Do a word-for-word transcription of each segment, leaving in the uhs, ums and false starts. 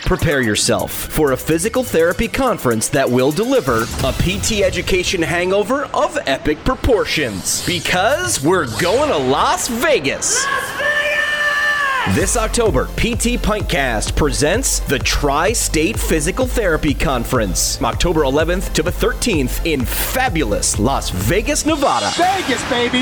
Prepare yourself for a physical therapy conference that will deliver a P T education hangover of epic proportions. Because we're going to Las Vegas. Las Vegas! This October, P T Pintcast presents the Tri-State Physical Therapy Conference, October eleventh to the thirteenth in fabulous Las Vegas, Nevada. Vegas, baby,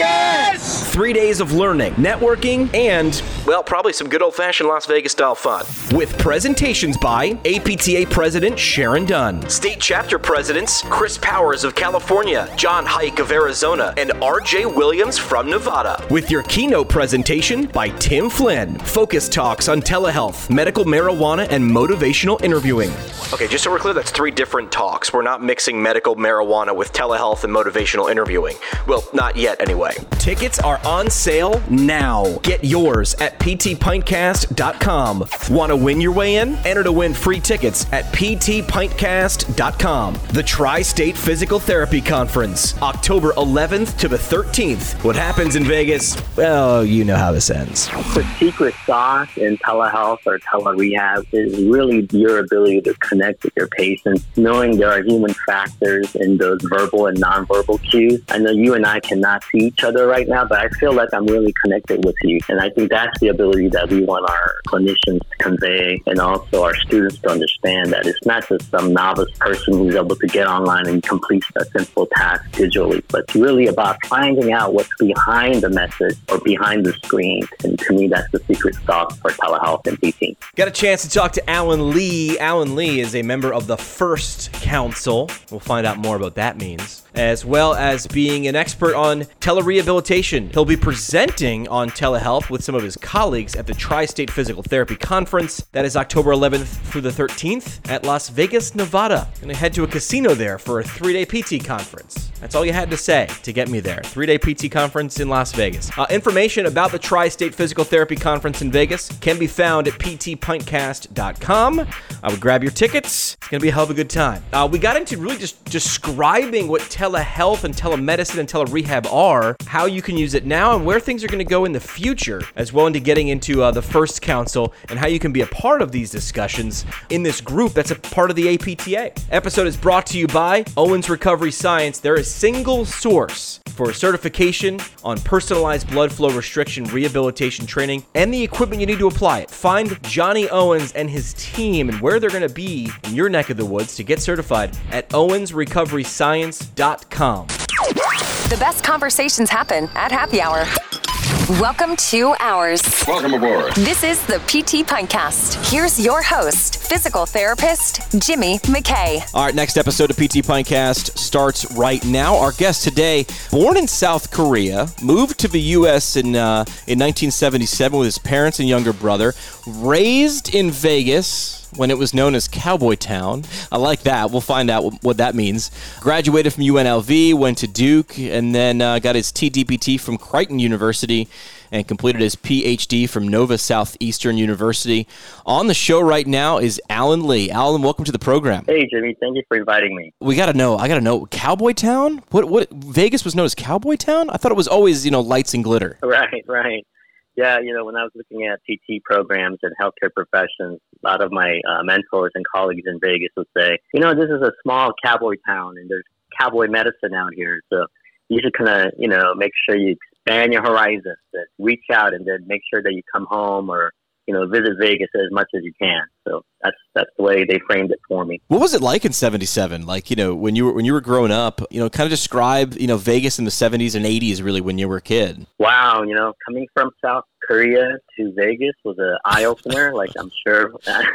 Vegas! Three days of learning, networking, and, well, probably some good old-fashioned Las Vegas-style fun. With presentations by A P T A President Sharon Dunn, State Chapter Presidents Chris Powers of California, John Hike of Arizona, and R J Williams from Nevada. With your keynote presentation by Tim Flynn. Focus talks on telehealth, medical marijuana, and motivational interviewing. Okay, just so we're clear, that's three different talks. We're not mixing medical marijuana with telehealth and motivational interviewing. Well, not yet anyway. Tickets are on sale now. Get yours at p t pintcast dot com. Want to win your way in? Enter to win free tickets at p t pintcast dot com. The Tri-State Physical Therapy Conference, October eleventh to the thirteenth. What happens in Vegas? Well, you know how this ends. The secret sauce in telehealth or telerehab is really your ability to connect with your patients, knowing there are human factors in those verbal and nonverbal cues. I know you and I cannot see each other right now, but I feel like I'm really connected with you. And I think that's the ability that we want our clinicians to convey, and also our students to understand that it's not just some novice person who's able to get online and complete a simple task digitally, but it's really about finding out what's behind the message or behind the screen. And to me, that's the secret sauce for telehealth and P T. Got a chance to talk to Alan Lee. Alan Lee is a member of the First Council. We'll find out more about what that means, as well as being an expert on telerehabilitation. He'll be presenting on telehealth with some of his colleagues at the Tri-State Physical Therapy Conference. That is October eleventh through the thirteenth at Las Vegas, Nevada. Gonna head to a casino there for a three-day P T conference. That's all you had to say to get me there. Three-day P T conference in Las Vegas. Uh, information about the Tri-State Physical Therapy Conference in Vegas can be found at p t pintcast dot com. I would grab your tickets. It's going to be a hell of a good time. Uh, we got into really just describing what telehealth and telemedicine and telerehab are, how you can use it now, and where things are going to go in the future, as well into getting into uh, the First Council and how you can be a part of these discussions in this group that's a part of the A P T A. Episode is brought to you by Owens Recovery Science. They're a single source for certification on personalized blood flow restriction rehabilitation training and the equipment you need to apply it. Find Johnny Owens and his team and where they're going to be in your neck of the woods to get certified at owens recovery science dot com. The best conversations happen at happy hour. Welcome to Ours. Welcome aboard. This is the P T Pintcast. Here's your host, physical therapist Jimmy McKay. All right, next episode of P T Pintcast starts right now. Our guest today, born in South Korea, moved to the U S in uh, in nineteen seventy-seven with his parents and younger brother, raised in Vegas when it was known as Cowboy Town. I like that. We'll find out what, what that means. Graduated from U N L V, went to Duke, and then uh, got his T D P T from Creighton University and completed his P H D from Nova Southeastern University. On the show right now is Alan Lee. Alan, welcome to the program. Hey, Jimmy. Thank you for inviting me. We got to know. I got to know. Cowboy Town? What? What? Vegas was known as Cowboy Town? I thought it was always, you know, lights and glitter. Right, right. Yeah, you know, when I was looking at P T programs and healthcare professions, a lot of my uh, mentors and colleagues in Vegas would say, you know, this is a small cowboy town and there's cowboy medicine out here. So you should kind of, you know, make sure you expand your horizons, and reach out, and then make sure that you come home or, you know, visit Vegas as much as you can. So that's that's the way they framed it for me. What was it like in seventy-seven? Like, you know, when you were when you were growing up, you know, kind of describe, you know, Vegas in the seventies and eighties really when you were a kid. Wow, you know, coming from South Korea to Vegas was an eye opener. Like, I'm sure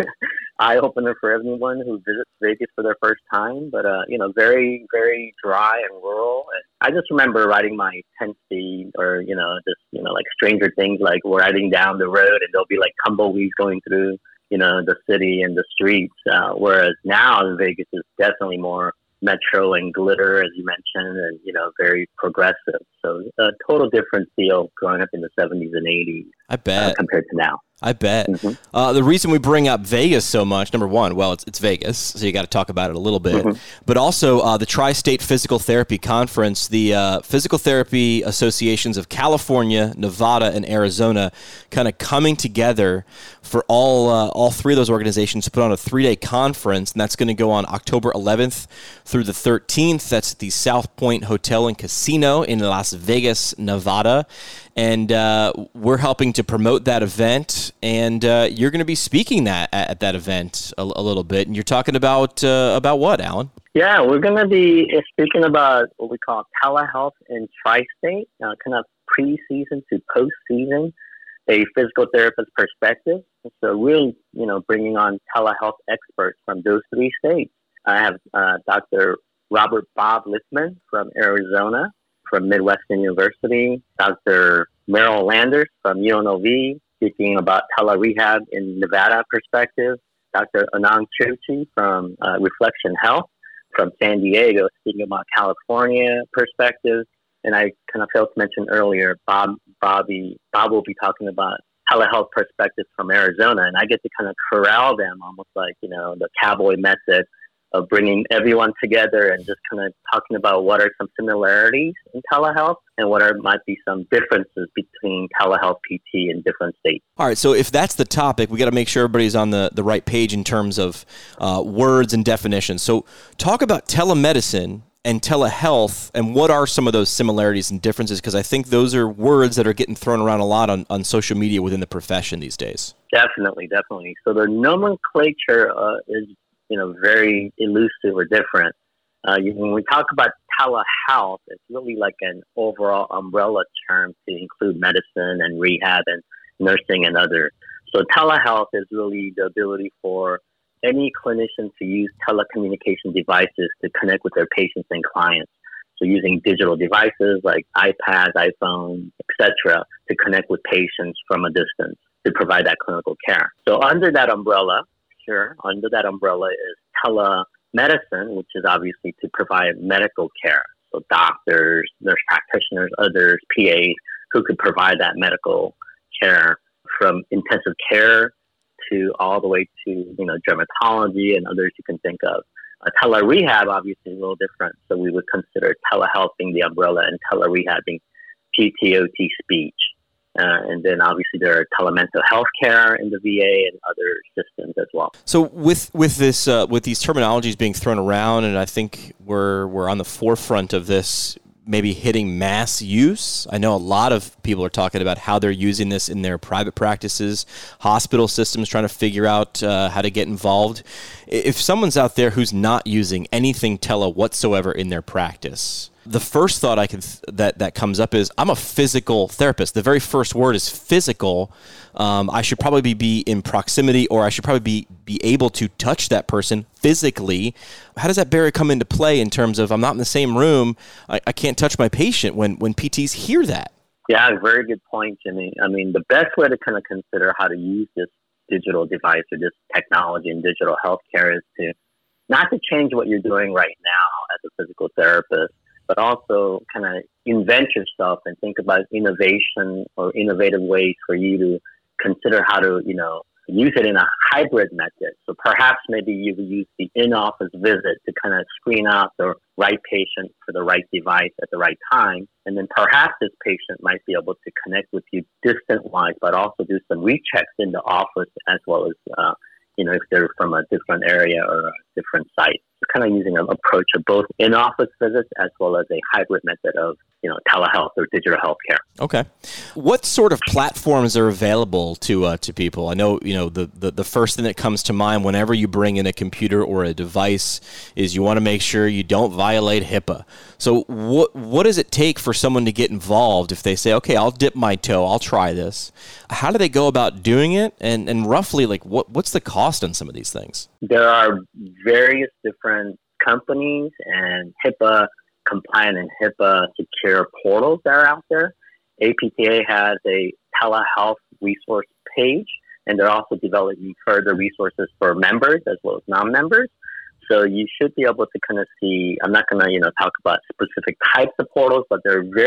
eye opener for everyone who visits Vegas for their first time. But uh, you know, very very dry and rural. And I just remember riding my ten speed, or you know, just you know, like Stranger Things, like riding down the road, and there'll be like tumbleweeds going through, you know, the city and the streets. Uh, whereas now Vegas is definitely more metro and glitter, as you mentioned, and, you know, very progressive. So a total different deal growing up in the seventies and eighties I bet. Uh, compared to now. I bet. Mm-hmm. Uh, the reason we bring up Vegas so much, number one, well, it's, it's Vegas, so you got to talk about it a little bit. Mm-hmm. But also uh, the Tri-State Physical Therapy Conference, the uh, Physical Therapy Associations of California, Nevada, and Arizona kind of coming together for all uh, all three of those organizations to put on a three-day conference, and that's going to go on October eleventh through the thirteenth. That's at the South Point Hotel and Casino in Las Vegas, Nevada. And uh, we're helping to promote that event, and uh, you're going to be speaking that at, at that event a, a little bit. And you're talking about uh, about what, Alan? Yeah, we're going to be speaking about what we call telehealth in Tri-State, uh, kind of pre-season to post-season, a physical therapist perspective. So really, you know, bringing on telehealth experts from those three states. I have uh, Doctor Robert Bob Littman from Arizona, from Midwestern University, Doctor Merrill Landers from U N L V, speaking about tele-rehab in Nevada perspective, Doctor Anand Chowchi from uh, Reflection Health from San Diego, speaking about California perspective, and I kind of failed to mention earlier, Bob, Bobby, Bob will be talking about telehealth perspectives from Arizona, and I get to kind of corral them almost like, you know, the cowboy method of bringing everyone together and just kind of talking about what are some similarities in telehealth and what are might be some differences between telehealth P T in different states. All right, so if that's the topic, we got to make sure everybody's on the, the right page in terms of uh, words and definitions. So talk about telemedicine and telehealth, and what are some of those similarities and differences? Because I think those are words that are getting thrown around a lot on, on social media within the profession these days. Definitely, definitely. So the nomenclature uh, is you know, very elusive or different. Uh, you, when we talk about telehealth, it's really like an overall umbrella term to include medicine and rehab and nursing and other. So telehealth is really the ability for any clinician to use telecommunication devices to connect with their patients and clients. So using digital devices like iPads, iPhones, et cetera, to connect with patients from a distance to provide that clinical care. So under that umbrella, Sure. Under that umbrella is telemedicine, which is obviously to provide medical care. So doctors, nurse practitioners, others, P As, who could provide that medical care from intensive care to all the way to, you know, dermatology and others you can think of. Uh, tele-rehab obviously is a little different. So we would consider telehealth being the umbrella and tele-rehab being P T O T speech. Uh, and then obviously there are telemental health care in the V A and other systems as well. So with with this uh, with these terminologies being thrown around, and I think we're we're on the forefront of this maybe hitting mass use. I know a lot of people are talking about how they're using this in their private practices, hospital systems trying to figure out uh, how to get involved. If someone's out there who's not using anything tele whatsoever in their practice, the first thought I can th- that that comes up is I'm a physical therapist. The very first word is physical. Um, I should probably be, be in proximity, or I should probably be be able to touch that person physically. How does that barrier come into play in terms of I'm not in the same room, I, I can't touch my patient when when P Ts hear that? Yeah, very good point, Jimmy. I mean, the best way to kind of consider how to use this digital device or this technology in digital healthcare is to not to change what you're doing right now as a physical therapist, but also kind of invent yourself and think about innovation or innovative ways for you to consider how to, you know, use it in a hybrid method. So perhaps maybe you would use the in-office visit to kind of screen out the right patient for the right device at the right time. And then perhaps this patient might be able to connect with you distant-wise, but also do some rechecks in the office as well as, uh, you know, if they're from a different area or a different site. So kind of using an approach of both in-office visits as well as a hybrid method of, you know, telehealth or digital healthcare. Okay. What sort of platforms are available to uh, to people? I know, you know, the, the, the first thing that comes to mind whenever you bring in a computer or a device is you want to make sure you don't violate HIPAA. So what what does it take for someone to get involved if they say, okay, I'll dip my toe, I'll try this? How do they go about doing it? And and roughly, like, what what's the cost on some of these things? There are various different companies and HIPAA compliant and HIPAA secure portals that are out there. A P T A has a telehealth resource page, and they're also developing further resources for members as well as non-members. So you should be able to kind of see, I'm not going to, you know, talk about specific types of portals, but there are various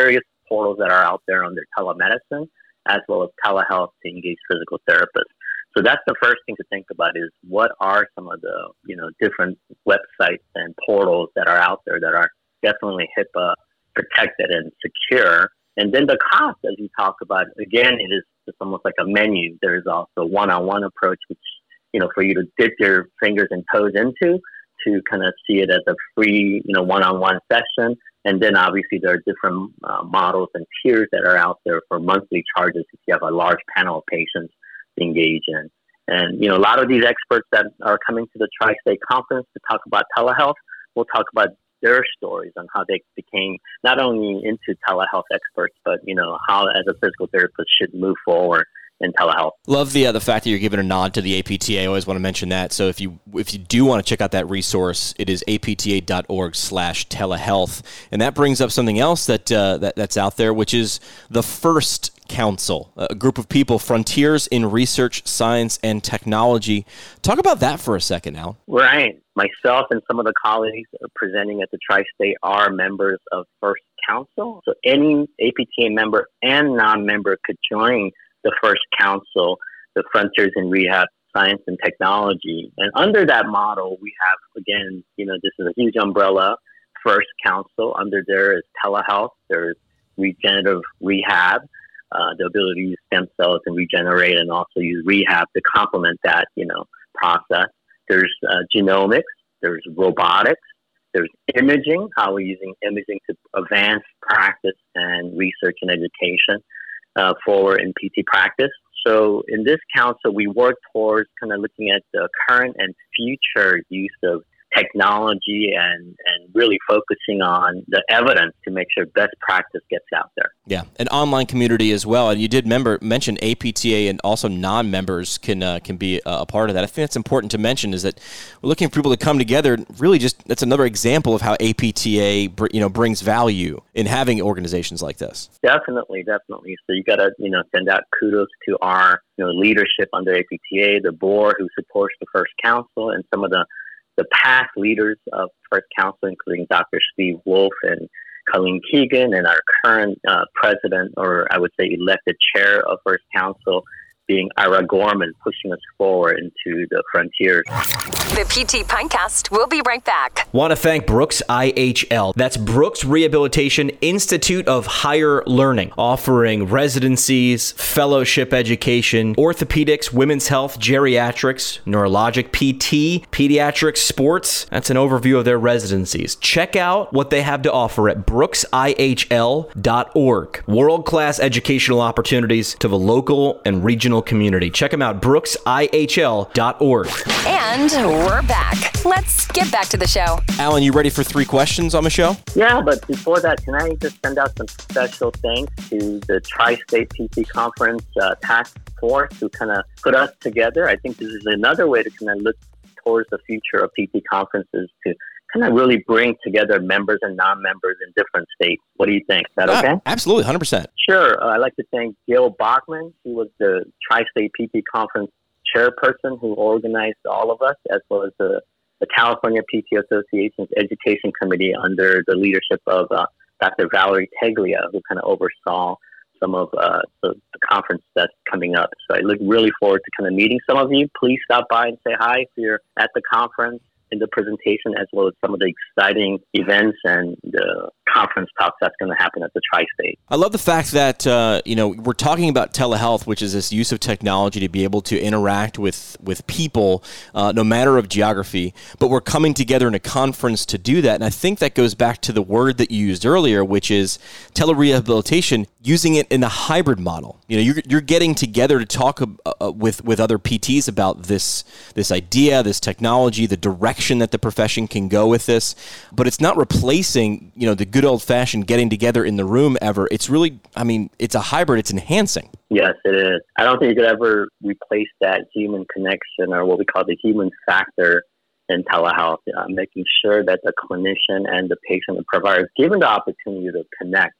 portals that are out there under telemedicine, as well as telehealth to engage physical therapists. So that's the first thing to think about is what are some of the, you know, different websites and portals that are out there that are definitely HIPAA protected and secure. And then the cost, as you talk about, again, it is it's almost like a menu. There's also a one-on-one approach, which, you know, for you to dip your fingers and toes into to kind of see it as a free, you know, one-on-one session. And then obviously there are different uh, models and tiers that are out there for monthly charges if you have a large panel of patients to engage in. And, you know, a lot of these experts that are coming to the Tri-State Conference to talk about telehealth will talk about their stories on how they became not only into telehealth experts, but, you know, how as a physical therapist should move forward in telehealth. Love the uh, the fact that you're giving a nod to the A P T A. I always want to mention that. So if you if you do want to check out that resource, it is apta.org slash telehealth. And that brings up something else that, uh, that that's out there, which is the FIRST Council, a group of people, Frontiers in Research, Science, and Technology. Talk about that for a second, Al. Right. Myself and some of the colleagues presenting at the Tri-State are members of FIRST Council. So any A P T A member and non-member could join the FIRST Council, the Frontiers in Rehab, Science, and Technology. And under that model, we have, again, you know, this is a huge umbrella, FIRST Council. Under there is telehealth, there's regenerative rehab, uh, the ability to use stem cells and regenerate, and also use rehab to complement that, you know, process. There's uh, genomics, there's robotics, there's imaging, how we're using imaging to advance practice and research and education uh, forward in P T practice. So in this council, we work towards kind of looking at the current and future use of technology and, and really focusing on the evidence to make sure best practice gets out there. Yeah, an online community as well. And you did member, mention A P T A, and also non-members can uh, can be a part of that. I think that's important to mention is that we're looking for people to come together. Really just, that's another example of how A P T A you know, brings value in having organizations like this. Definitely, definitely. So you got to, you know, send out kudos to our, you know, leadership under A P T A, the board who supports the FIRST Council, and some of the the past leaders of FIRST Council, including Doctor Steve Wolf and Colleen Keegan, and our current uh, president, or I would say elected chair of FIRST Council, being Ira Gorman, pushing us forward into the frontiers. The P T Pinecast will be right back. Want to thank Brooks I H L. That's Brooks Rehabilitation Institute of Higher Learning, offering residencies, fellowship education, orthopedics, women's health, geriatrics, neurologic P T, pediatrics, sports. That's an overview of their residencies. Check out what they have to offer at brooks I H L dot org. World-class educational opportunities to the local and regional community. Check them out, brooks I H L dot org. And we're back. Let's get back to the show. Alan, you ready for three questions on the show? Yeah, but before that, can I just send out some special thanks to the Tri-State P T Conference uh, Task Force who kind of put us together. I think this is another way to kind of look towards the future of P T conferences, to kind of really bring together members and non-members in different states. What do you think? Is that ah, okay? Absolutely, one hundred percent. Sure. Uh, I'd like to thank Gail Bachman. She was the Tri-State P T Conference chairperson who organized all of us, as well as the, the California P T Association's Education Committee under the leadership of uh, Doctor Valerie Teglia, who kind of oversaw some of uh, the, the conference that's coming up. So I look really forward to kind of meeting some of you. Please stop by and say hi if you're at the conference, in the presentation, as well as some of the exciting events and the conference talks that's going to happen at the Tri-State. I love the fact that, uh, you know, we're talking about telehealth, which is this use of technology to be able to interact with, with people, uh, no matter of geography, but we're coming together in a conference to do that. And I think that goes back to the word that you used earlier, which is telerehabilitation, using it in a hybrid model. You know, you're, you're getting together to talk uh, with, with other P Ts about this, this idea, this technology, the direction that the profession can go with this, but it's not replacing, you know, the good old-fashioned getting together in the room ever. It's really, I mean, it's a hybrid. It's enhancing. Yes, it is. I don't think you could ever replace that human connection, or what we call the human factor in telehealth, uh, making sure that the clinician and the patient and provider is given the opportunity to connect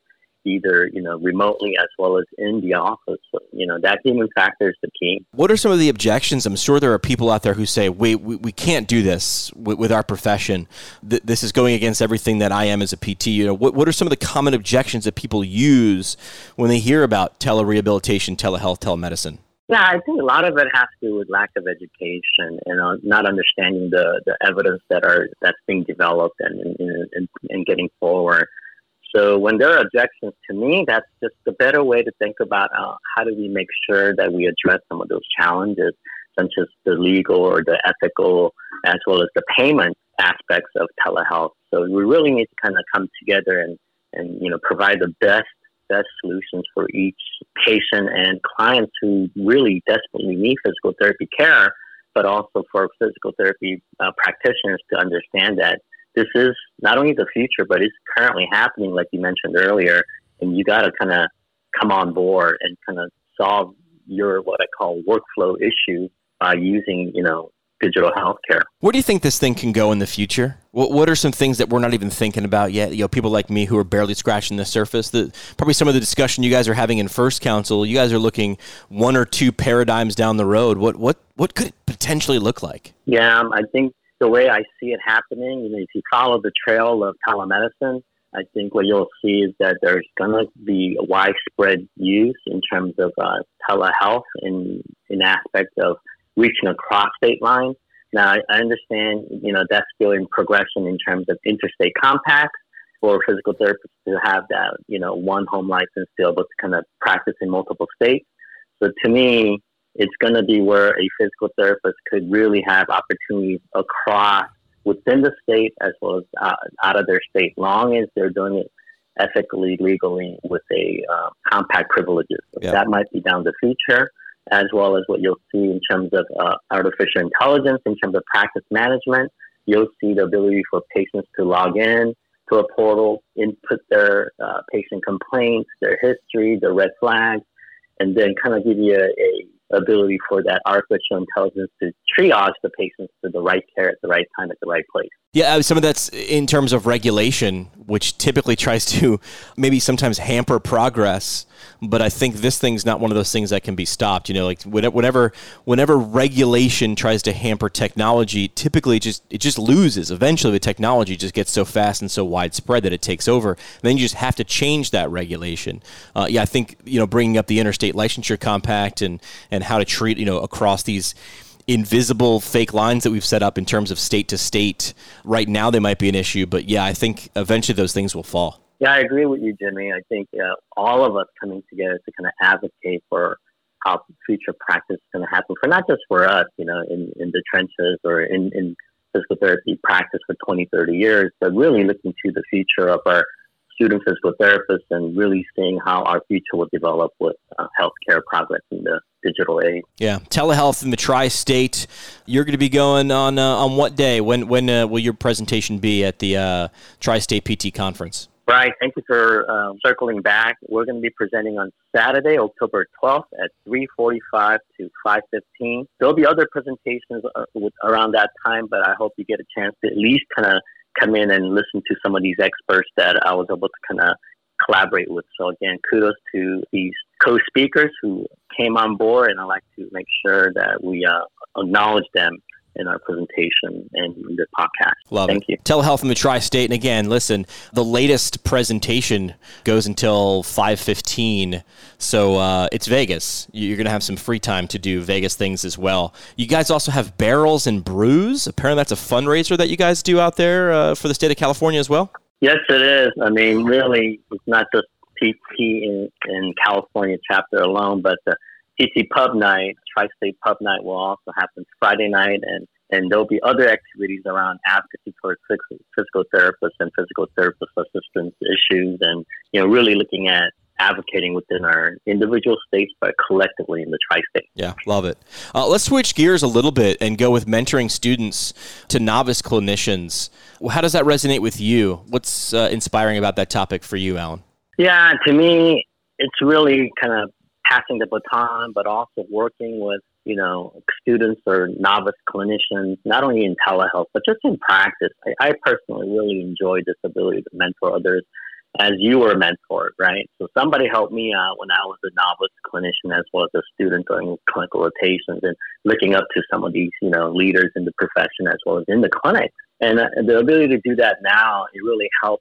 either, you know, remotely as well as in the office. So, you know, that human factor is the key. What are some of the objections? I'm sure there are people out there who say, wait, we, we can't do this with, with our profession. Th- this is going against everything that I am as a P T. You know, what, what are some of the common objections that people use when they hear about telerehabilitation, telehealth, telemedicine? Yeah, I think a lot of it has to do with lack of education and uh, not understanding the, the evidence that are that's being developed and, and, and, and getting forward. So when there are objections, to me, that's just a better way to think about uh, how do we make sure that we address some of those challenges, such as the legal or the ethical, as well as the payment aspects of telehealth. So we really need to kind of come together and, and you know, provide the best best solutions for each patient and clients who really desperately need physical therapy care, but also for physical therapy uh, practitioners to understand that this is not only the future, but it's currently happening, like you mentioned earlier, and you got to kind of come on board and kind of solve your, what I call workflow issue by using, you know, digital healthcare. Where do you think this thing can go in the future? What What are some things that we're not even thinking about yet? You know, people like me who are barely scratching the surface. The, probably some of the discussion you guys are having in First Council, you guys are looking one or two paradigms down the road. What what what could it potentially look like? Yeah, um, I think the way I see it happening, you know, if you follow the trail of telemedicine, I think what you'll see is that there's going to be a widespread use in terms of uh, telehealth in in aspect of reaching across state lines. Now, I, I understand, you know, that's still in progression in terms of interstate compacts for physical therapists to have that, you know, one home license to be able to kind of practice in multiple states. So to me, it's going to be where a physical therapist could really have opportunities across within the state as well as uh, out of their state, long as they're doing it ethically, legally, with a uh, compact privileges. Yeah. That might be down the future, as well as what you'll see in terms of uh, artificial intelligence, in terms of practice management. You'll see the ability for patients to log in to a portal, input their uh, patient complaints, their history, their red flags, and then kind of give you a, a ability for that artificial intelligence to triage the patients to the right care at the right time at the right place. Yeah, some of that's in terms of regulation, which typically tries to maybe sometimes hamper progress. But I think this thing's not one of those things that can be stopped. You know, like whenever whenever regulation tries to hamper technology, typically it just it just loses. Eventually, the technology just gets so fast and so widespread that it takes over. And then you just have to change that regulation. Uh, yeah, I think you know bringing up the interstate licensure compact and and how to treat you know across these invisible fake lines that we've set up in terms of state to state. Right now, they might be an issue, but yeah, I think eventually those things will fall. Yeah, I agree with you, Jimmy. I think uh, all of us coming together to kind of advocate for how future practice is going to happen for not just for us, you know, in, in the trenches or in, in physical therapy practice for twenty, thirty years, but really looking to the future of our student physical therapists and really seeing how our future will develop with uh, healthcare progress in the digital age. Yeah, telehealth in the tri-state. You're going to be going on uh, on what day? When when uh, will your presentation be at the uh, Tri-State P T Conference? Right. Thank you for uh, circling back. We're going to be presenting on Saturday, October twelfth at three forty-five to five fifteen. There'll be other presentations uh, with, around that time, but I hope you get a chance to at least kind of come in and listen to some of these experts that I was able to kind of collaborate with. So again, kudos to these co-speakers who came on board, and I'd like to make sure that we uh, acknowledge them in our presentation and in the podcast. Love Thank it. you. Telehealth in the Tri-State. And again, listen, the latest presentation goes until five fifteen. So uh, it's Vegas. You're going to have some free time to do Vegas things as well. You guys also have Barrels and Brews. Apparently that's a fundraiser that you guys do out there uh, for the state of California as well. Yes, it is. I mean, really, it's not just P T in, in California chapter alone, but the P T Pub Night, Tri-State Pub Night will also happen Friday night, and, and there'll be other activities around advocacy for physical therapists and physical therapist assistance issues, and you know, really looking at advocating within our individual states, but collectively in the tri-state. Yeah, love it. Uh, let's switch gears a little bit and go with mentoring students to novice clinicians. How does that resonate with you? What's uh, inspiring about that topic for you, Alan? Yeah, to me, it's really kind of passing the baton, but also working with, you know, students or novice clinicians, not only in telehealth, but just in practice. I, I personally really enjoy this ability to mentor others as you were mentored, right? So somebody helped me out when I was a novice clinician as well as a student during clinical rotations and looking up to some of these, you know, leaders in the profession as well as in the clinic. And uh, the ability to do that now, it really helps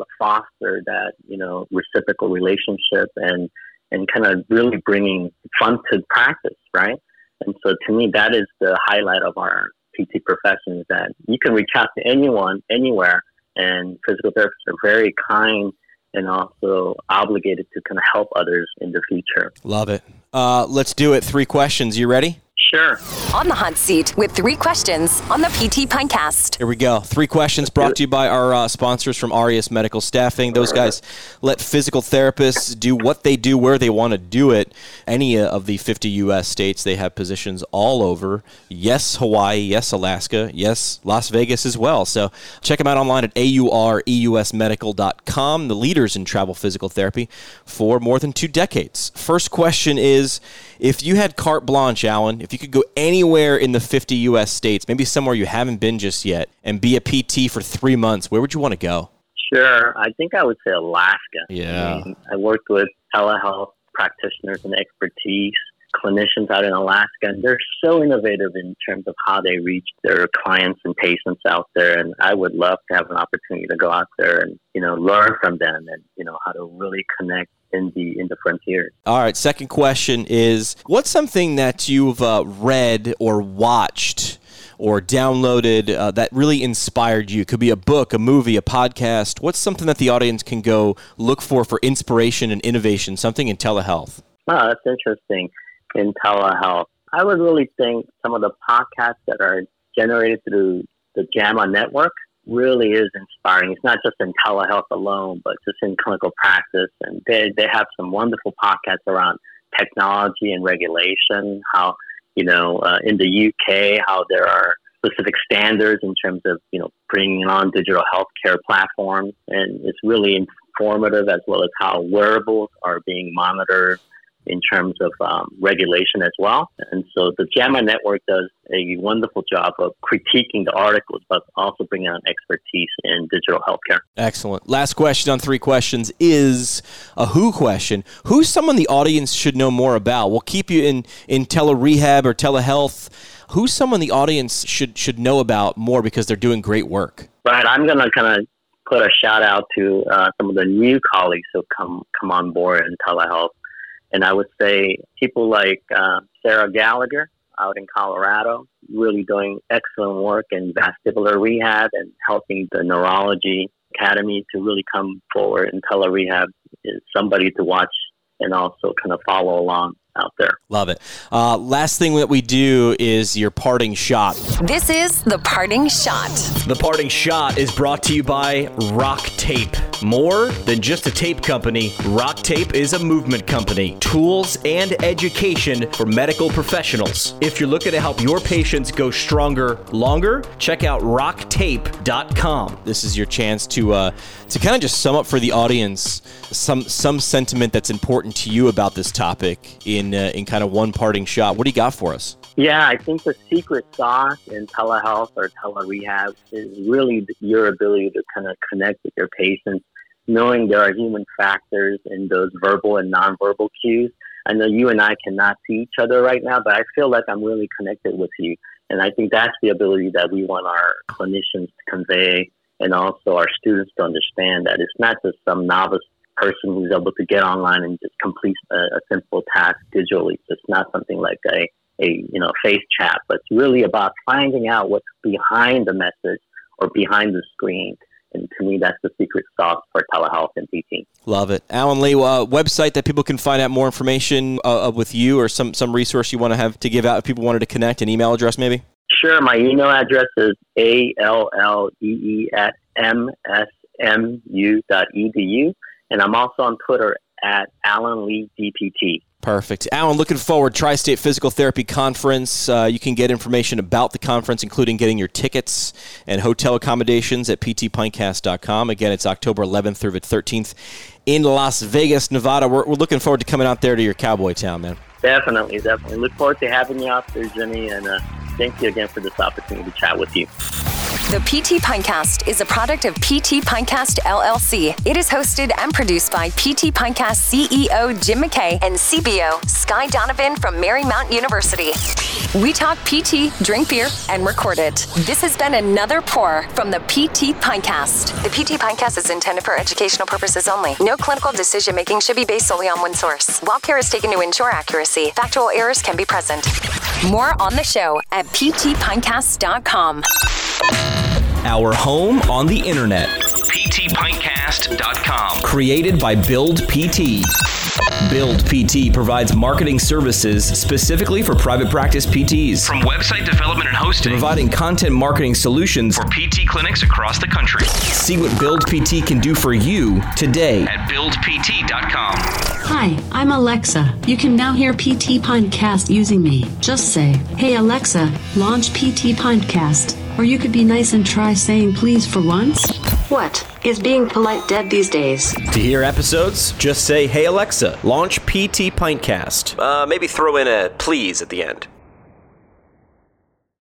foster that, you know, reciprocal relationship and, and kind of really bringing fun to practice, right? And so to me, that is the highlight of our P T profession, is that you can reach out to anyone, anywhere, and physical therapists are very kind and also obligated to kind of help others in the future. Love it. Uh, let's do it. Three questions. You ready? Sure. On the hot seat with three questions on the P T Pintcast. Here we go. Three questions brought to you by our uh, sponsors from Aureus Medical Staffing. Those guys let physical therapists do what they do where they want to do it. Any of the fifty U S states, they have positions all over. Yes, Hawaii. Yes, Alaska. Yes, Las Vegas as well. So check them out online at A U R E U S medical dot com, the leaders in travel physical therapy for more than two decades. First question is, if you had carte blanche, Alan, if you could go anywhere in the fifty U S states, maybe somewhere you haven't been just yet, and be a P T for three months, where would you want to go? Sure. I think I would say Alaska. Yeah. I mean, I worked with telehealth practitioners and expertise clinicians out in Alaska, and they're so innovative in terms of how they reach their clients and patients out there. And I would love to have an opportunity to go out there and, you know, learn from them and, you know, how to really connect in the in the frontiers. All right. Second question is, what's something that you've uh, read or watched or downloaded uh, that really inspired you? Could be a book, a movie, a podcast. What's something that the audience can go look for for inspiration and innovation, something in telehealth? Oh, that's interesting. In telehealth, I would really think some of the podcasts that are generated through the JAMA network really is inspiring. It's not just in telehealth alone, but just in clinical practice. And they, they have some wonderful podcasts around technology and regulation, how, you know, uh, in the U K, how there are specific standards in terms of, you know, bringing on digital healthcare platforms. And it's really informative, as well as how wearables are being monitored in terms of um, regulation as well. And so the JAMA network does a wonderful job of critiquing the articles, but also bringing on expertise in digital healthcare. Excellent. Last question on three questions is a who question. Who's someone the audience should know more about? We'll keep you in, in tele-rehab or telehealth. Who's someone the audience should should know about more because they're doing great work? Right. I'm going to kind of put a shout out to uh, some of the new colleagues who come come on board in telehealth. And I would say people like uh, Sarah Gallagher out in Colorado, really doing excellent work in vestibular rehab and helping the Neurology Academy to really come forward in tele-rehab, is somebody to watch and also kind of follow along out there. Love it. Uh, last thing that we do is your parting shot. This is the parting shot. The parting shot is brought to you by Rock Tape. More than just a tape company, Rock Tape is a movement company. Tools and education for medical professionals. If you're looking to help your patients go stronger longer, check out rock tape dot com. This is your chance to uh, to kind of just sum up for the audience some some sentiment that's important to you about this topic in uh, in kind of one parting shot. What do you got for us? Yeah, I think the secret sauce in telehealth or tele-rehab is really your ability to kind of connect with your patients, knowing there are human factors in those verbal and nonverbal cues. I know you and I cannot see each other right now, but I feel like I'm really connected with you. And I think that's the ability that we want our clinicians to convey, and also our students to understand that it's not just some novice person who's able to get online and just complete a, a simple task digitally. It's not something like a a you know face chat, but it's really about finding out what's behind the message or behind the screen. And to me, that's the secret sauce for telehealth and P T. Love it. Alan Lee, uh, website that people can find out more information uh, with you, or some, some resource you want to have to give out if people wanted to connect, an email address maybe? Sure. My email address is A L L E E at M S M U dot E D U. And I'm also on Twitter at Alan Lee D P T. Perfect. Alan, looking forward. Tri-State Physical Therapy Conference. Uh, you can get information about the conference, including getting your tickets and hotel accommodations at P T Pintcast dot com. Again, it's October eleventh through the thirteenth in Las Vegas, Nevada. We're, we're looking forward to coming out there to your cowboy town, man. Definitely, definitely. Look forward to having you out there, Jimmy, and uh, thank you again for this opportunity to chat with you. The P T Pintcast is a product of P T Pintcast L L C. It is hosted and produced by P T Pintcast C E O Jim McKay and C B O Sky Donovan from Marymount University. We talk P T, drink beer, and record it. This has been another pour from the P T Pintcast. The P T Pintcast is intended for educational purposes only. No clinical decision making should be based solely on one source. While care is taken to ensure accuracy, factual errors can be present. More on the show at p t pintcast dot com. Our home on the internet. p t pintcast dot com. Created by Build P T. Build P T provides marketing services specifically for private practice P Ts. From website development and hosting, providing content marketing solutions for P T clinics across the country. See what Build P T can do for you today at build p t dot com. Hi, I'm Alexa. You can now hear P T Pintcast using me. Just say, "Hey Alexa, launch P T Pintcast." Or you could be nice and try saying please for once. What? Is being polite dead these days? To hear episodes, just say, "Hey Alexa, launch P T Pintcast." Uh, maybe throw in a please at the end.